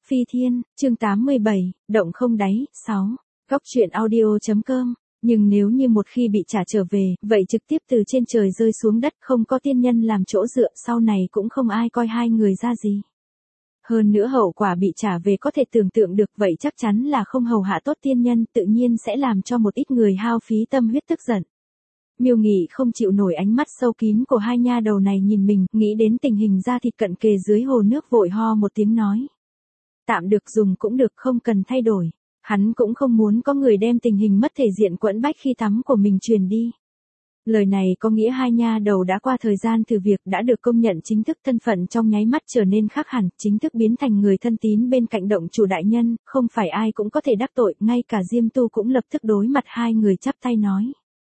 Phi Thiên, chương 87, Động không đáy, 6. Góc truyện audio.com. Nhưng nếu như một khi bị trả trở về, vậy trực tiếp từ trên trời rơi xuống đất, không có tiên nhân làm chỗ dựa, sau này cũng không ai coi hai người ra gì. Hơn nữa hậu quả bị trả về có thể tưởng tượng được, vậy chắc chắn là không hầu hạ tốt tiên nhân, tự nhiên sẽ làm cho một ít người hao phí tâm huyết tức giận. Miêu Nghị không chịu nổi ánh mắt sâu kín của hai nha đầu này nhìn mình, nghĩ đến tình hình da thịt cận kề dưới hồ nước, vội ho một tiếng nói. Tạm được, dùng cũng được, không cần thay đổi. Hắn cũng không muốn có người đem tình hình mất thể diện quẫn bách khi tắm của mình truyền đi. Lời này có nghĩa hai nha đầu đã qua thời gian thử việc, đã được công nhận chính thức, thân phận trong nháy mắt trở nên khác hẳn, chính thức biến thành người thân tín bên cạnh động chủ đại nhân, không phải ai cũng có thể đắc tội, ngay cả Diêm Tu cũng lập tức đối mặt hai người chắp tay nói.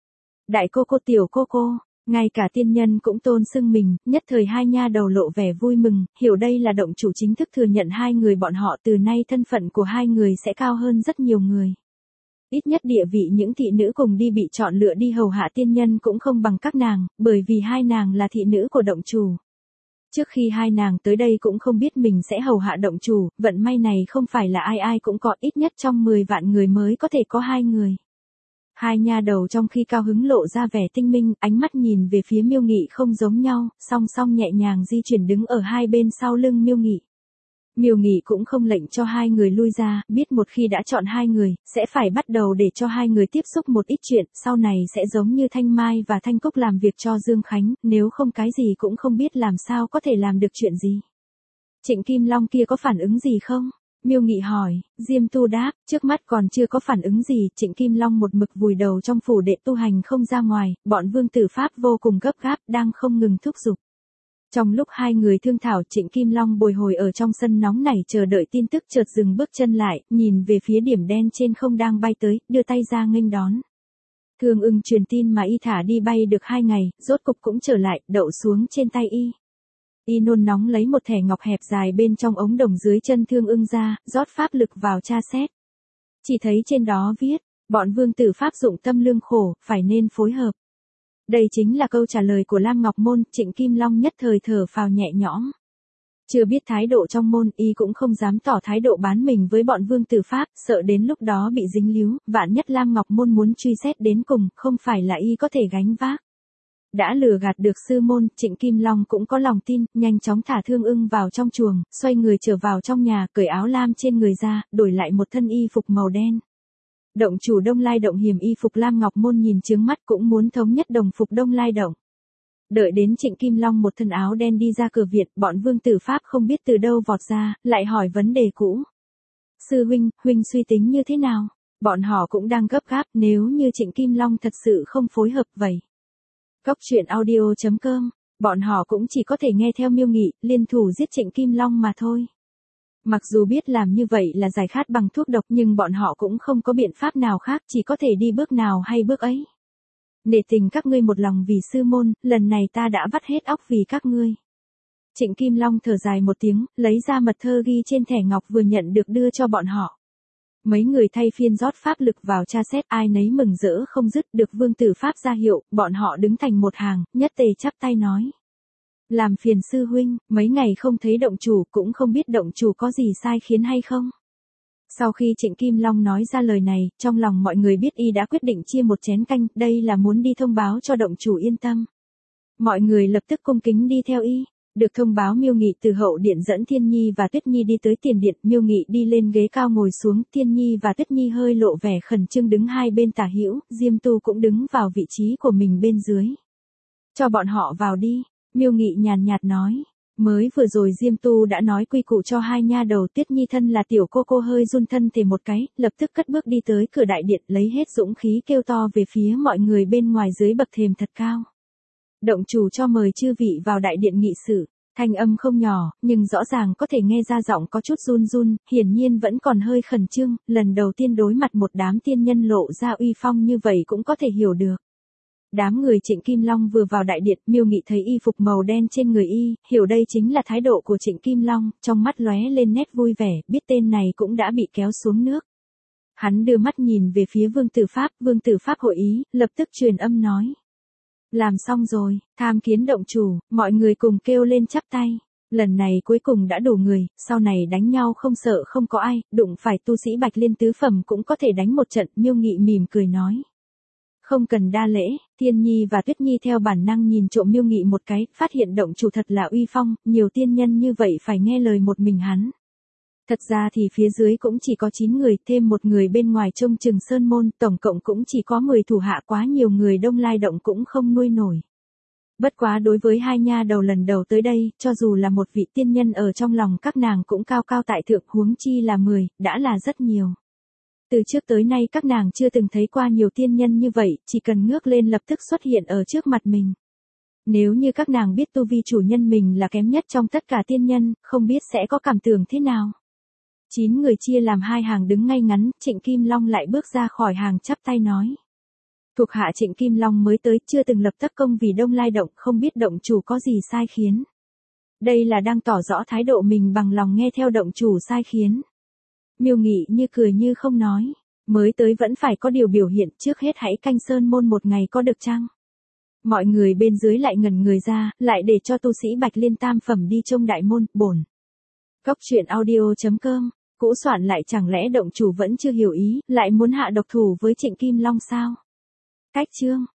Đại cô cô, tiểu cô cô. Ngay cả tiên nhân cũng tôn xưng mình, nhất thời hai nha đầu lộ vẻ vui mừng, hiểu đây là động chủ chính thức thừa nhận hai người bọn họ, từ nay thân phận của hai người sẽ cao hơn rất nhiều người. Ít nhất địa vị những thị nữ cùng đi bị chọn lựa đi hầu hạ tiên nhân cũng không bằng các nàng, bởi vì hai nàng là thị nữ của động chủ. Trước khi hai nàng tới đây cũng không biết mình sẽ hầu hạ động chủ, vận may này không phải là ai ai cũng có, ít nhất trong 10 vạn người mới có thể có hai người. Hai nha đầu trong khi cao hứng lộ ra vẻ tinh minh, ánh mắt nhìn về phía Miêu Nghị không giống nhau, song song nhẹ nhàng di chuyển đứng ở hai bên sau lưng Miêu Nghị. Miêu Nghị cũng không lệnh cho hai người lui ra, biết một khi đã chọn hai người, sẽ phải bắt đầu để cho hai người tiếp xúc một ít chuyện, sau này sẽ giống như Thanh Mai và Thanh Cúc làm việc cho Dương Khánh, nếu không cái gì cũng không biết làm sao có thể làm được chuyện gì. Trịnh Kim Long kia có phản ứng gì không? Miêu Nghị hỏi. Diêm Tu đáp, trước mắt còn chưa có phản ứng gì. Trịnh Kim Long một mực vùi đầu trong phủ đệ tu hành không ra ngoài, bọn vương tử Pháp vô cùng gấp gáp, đang không ngừng thúc giục. Trong lúc hai người thương thảo, Trịnh Kim Long bồi hồi ở trong sân nóng nảy chờ đợi tin tức, chợt dừng bước chân lại, nhìn về phía điểm đen trên không đang bay tới, đưa tay ra nghênh đón. Thương Ưng truyền tin mà y thả đi bay được 2 ngày, rốt cục cũng trở lại, đậu xuống trên tay y. Y nôn nóng lấy một thẻ ngọc hẹp dài bên trong ống đồng dưới chân Thương Ưng ra, rót pháp lực vào tra xét. Chỉ thấy trên đó viết, bọn vương tử Pháp dụng tâm lương khổ, phải nên phối hợp. Đây chính là câu trả lời của Lam Ngọc Môn. Trịnh Kim Long nhất thời thở phào nhẹ nhõm. Chưa biết thái độ trong môn, y cũng không dám tỏ thái độ bán mình với bọn vương tử Pháp, sợ đến lúc đó bị dính líu, vạn nhất Lam Ngọc Môn muốn truy xét đến cùng, không phải là y có thể gánh vác. Đã lừa gạt được sư môn, Trịnh Kim Long cũng có lòng tin, nhanh chóng thả Thương Ưng vào trong chuồng, xoay người trở vào trong nhà, cởi áo lam trên người ra, đổi lại một thân y phục màu đen. Động chủ Đông Lai Động hiểm y phục Lam Ngọc Môn nhìn chướng mắt, cũng muốn thống nhất đồng phục Đông Lai Động. Đợi đến Trịnh Kim Long một thân áo đen đi ra cửa viện, bọn vương tử Pháp không biết từ đâu vọt ra, lại hỏi vấn đề cũ. Sư huynh, huynh suy tính như thế nào? Bọn họ cũng đang gấp gáp, nếu như Trịnh Kim Long thật sự không phối hợp vậy. Góc truyện audio.com, bọn họ cũng chỉ có thể nghe theo Miêu Nghị, liên thủ giết Trịnh Kim Long mà thôi. Mặc dù biết làm như vậy là giải khát bằng thuốc độc, nhưng bọn họ cũng không có biện pháp nào khác, chỉ có thể đi bước nào hay bước ấy. Nể tình các ngươi một lòng vì sư môn, lần này ta đã vắt hết óc vì các ngươi. Trịnh Kim Long thở dài một tiếng, lấy ra mật thơ ghi trên thẻ ngọc vừa nhận được đưa cho bọn họ. Mấy người thay phiên rót pháp lực vào tra xét, ai nấy mừng rỡ không dứt, được vương tử Pháp ra hiệu, bọn họ đứng thành một hàng, nhất tề chắp tay nói. Làm phiền sư huynh, mấy ngày không thấy động chủ, cũng không biết động chủ có gì sai khiến hay không. Sau khi Trịnh Kim Long nói ra lời này, trong lòng mọi người biết y đã quyết định chia một chén canh, đây là muốn đi thông báo cho động chủ yên tâm. Mọi người lập tức cung kính đi theo y. Được thông báo, Miêu Nghị từ hậu điện dẫn Thiên Nhi và Tuyết Nhi đi tới tiền điện, Miêu Nghị đi lên ghế cao ngồi xuống, Thiên Nhi và Tuyết Nhi hơi lộ vẻ khẩn trương đứng hai bên tả hữu, Diêm Tu cũng đứng vào vị trí của mình bên dưới. Cho bọn họ vào đi, Miêu Nghị nhàn nhạt nói. Mới vừa rồi Diêm Tu đã nói quy củ cho hai nha đầu, Tuyết Nhi thân là tiểu cô cô hơi run thân thể một cái, lập tức cất bước đi tới cửa đại điện, lấy hết dũng khí kêu to về phía mọi người bên ngoài dưới bậc thềm thật cao. Động chủ cho mời chư vị vào đại điện nghị sự. Thanh âm không nhỏ, nhưng rõ ràng có thể nghe ra giọng có chút run run, hiển nhiên vẫn còn hơi khẩn trương, lần đầu tiên đối mặt một đám tiên nhân lộ ra uy phong như vậy cũng có thể hiểu được. Đám người Trịnh Kim Long vừa vào đại điện, Miêu Nghị thấy y phục màu đen trên người y, hiểu đây chính là thái độ của Trịnh Kim Long, trong mắt lóe lên nét vui vẻ, biết tên này cũng đã bị kéo xuống nước. Hắn đưa mắt nhìn về phía vương tử Pháp hội ý, lập tức truyền âm nói. Làm xong rồi, tham kiến động chủ, mọi người cùng kêu lên chắp tay. Lần này cuối cùng đã đủ người, sau này đánh nhau không sợ không có ai, đụng phải tu sĩ Bạch Liên tứ phẩm cũng có thể đánh một trận, Miêu Nghị mỉm cười nói. Không cần đa lễ, Tiên Nhi và Tuyết Nhi theo bản năng nhìn trộm Miêu Nghị một cái, phát hiện động chủ thật là uy phong, nhiều tiên nhân như vậy phải nghe lời một mình hắn. Thật ra thì phía dưới cũng chỉ có 9 người, thêm một người bên ngoài trông chừng sơn môn, tổng cộng cũng chỉ có 10 thủ hạ, quá nhiều người Đông Lai động cũng không nuôi nổi. Bất quá đối với hai nha đầu lần đầu tới đây, cho dù là một vị tiên nhân ở trong lòng các nàng cũng cao cao tại thượng, huống chi là 10, đã là rất nhiều. Từ trước tới nay các nàng chưa từng thấy qua nhiều tiên nhân như vậy, chỉ cần ngước lên lập tức xuất hiện ở trước mặt mình. Nếu như các nàng biết tu vi chủ nhân mình là kém nhất trong tất cả tiên nhân, không biết sẽ có cảm tưởng thế nào. 9 người chia làm 2 hàng đứng ngay ngắn, Trịnh Kim Long lại bước ra khỏi hàng chắp tay nói. Thuộc hạ Trịnh Kim Long mới tới, chưa từng lập tất công vì Đông Lai động, không biết động chủ có gì sai khiến. Đây là đang tỏ rõ thái độ mình bằng lòng nghe theo động chủ sai khiến. Miêu Nghị như cười như không nói, mới tới vẫn phải có điều biểu hiện, trước hết hãy canh sơn môn một ngày có được chăng? Mọi người bên dưới lại ngẩn người ra, lại để cho tu sĩ Bạch Liên tam phẩm đi trông đại môn, bổn. Góc truyện audio.com, cũ soạn lại, chẳng lẽ động chủ vẫn chưa hiểu ý, lại muốn hạ độc thủ với Trịnh Kim Long sao? Cách chương